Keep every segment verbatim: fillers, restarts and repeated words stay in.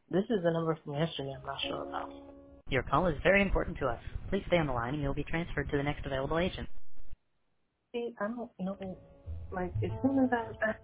This is the number from yesterday. I'm not sure about. Your call is very important to us. Please stay on the line and you'll be transferred to the next available agent. See, I don't know. Like as soon as I, I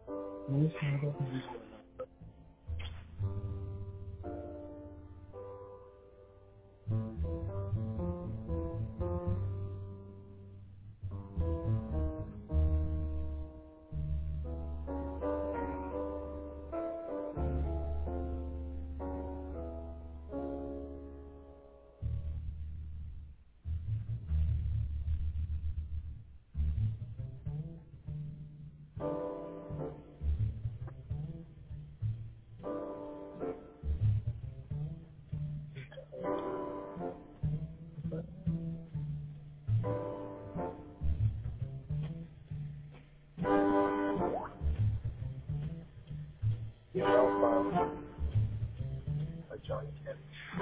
you know, um, like Johnny Kent.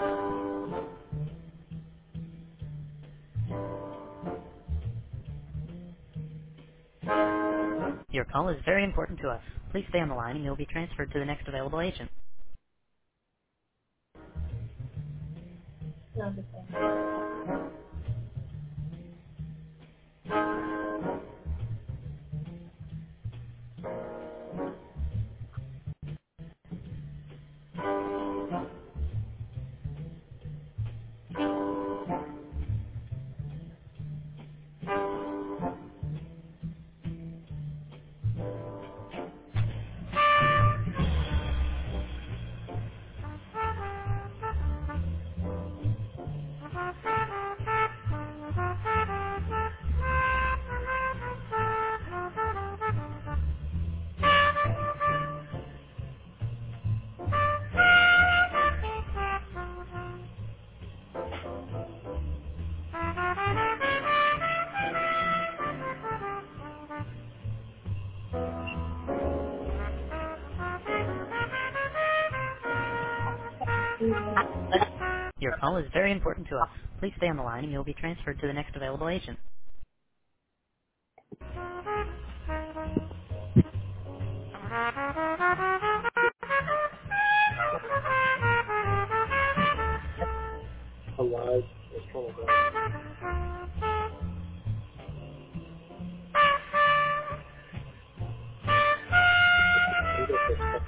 Your call is very important to us. Please stay on the line and you'll be transferred to the next available agent. You understand? Your call is very important to us. Please stay on the line and you'll be transferred to the next available agent. Alive, it's full of them. We get this stuff.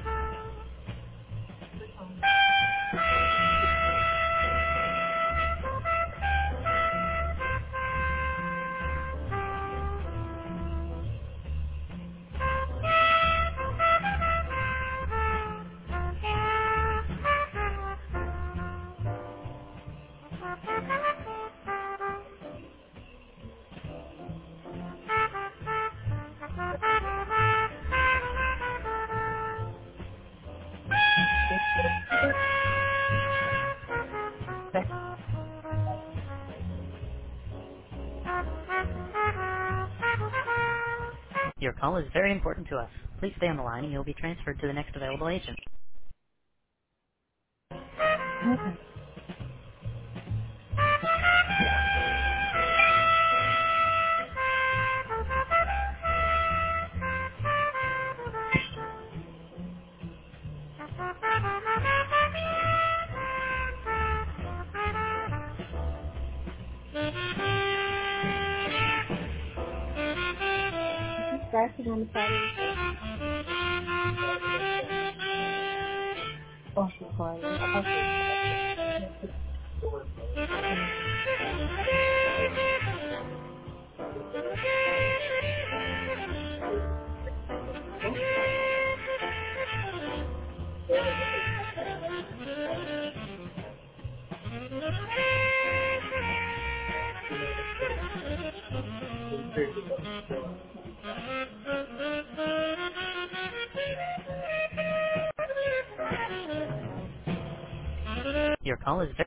Your call is very important to us. Please stay on the line and you'll be transferred to the next available agent. Okay. Is she scratching on the side of the face? Oh, she's crying. I thought she was crying. Your call is very